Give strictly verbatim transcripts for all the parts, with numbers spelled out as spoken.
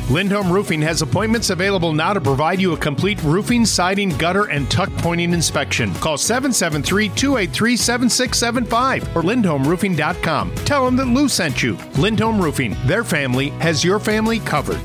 Lindholm Roofing has appointments available now to provide you a complete roofing, siding, gutter, and tuck pointing inspection. Call seven seven three, two eight three, seven six seven five or lindholm roofing dot com. Tell them that Lou sent you. Lindholm Roofing. Their family has your family covered.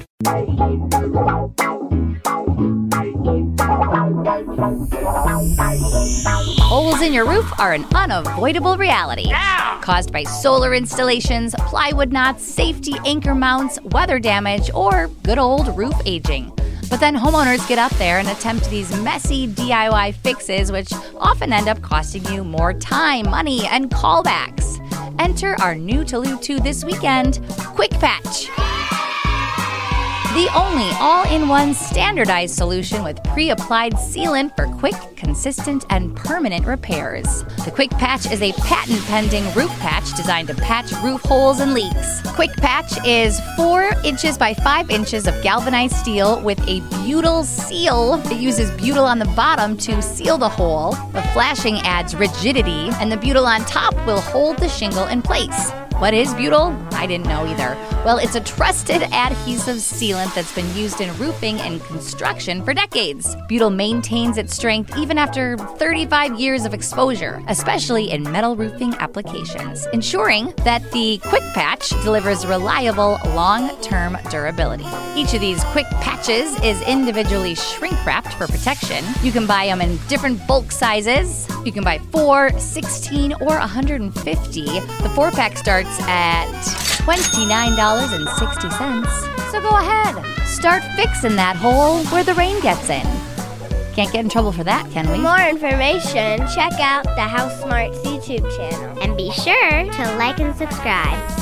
Holes in your roof are an unavoidable reality. Yeah. Caused by solar installations, plywood knots, safety anchor mounts, weather damage, or good old roof aging. But then homeowners get up there and attempt these messy D I Y fixes, which often end up costing you more time, money, and callbacks. Enter our new to Lou two this weekend, Quick Patch. The only all-in-one standardized solution with pre-applied sealant for quick, consistent, and permanent repairs. The Quick Patch is a patent-pending roof patch designed to patch roof holes and leaks. Quick Patch is four inches by five inches of galvanized steel with a butyl seal. It uses butyl on the bottom to seal the hole. The flashing adds rigidity, and the butyl on top will hold the shingle in place. What is butyl? I didn't know either. Well, it's a trusted adhesive sealant that's been used in roofing and construction for decades. Butyl maintains its strength even after thirty-five years of exposure, especially in metal roofing applications, ensuring that the Quick Patch delivers reliable, long-term durability. Each of these Quick Patches is individually shrink-wrapped for protection. You can buy them in different bulk sizes. You can buy four, sixteen, or one hundred fifty. The four-pack starts at twenty-nine dollars and sixty cents. So go ahead, start fixing that hole where the rain gets in. Can't get in trouble for that, can we? For more information, check out the House Smarts YouTube channel. And be sure to like and subscribe.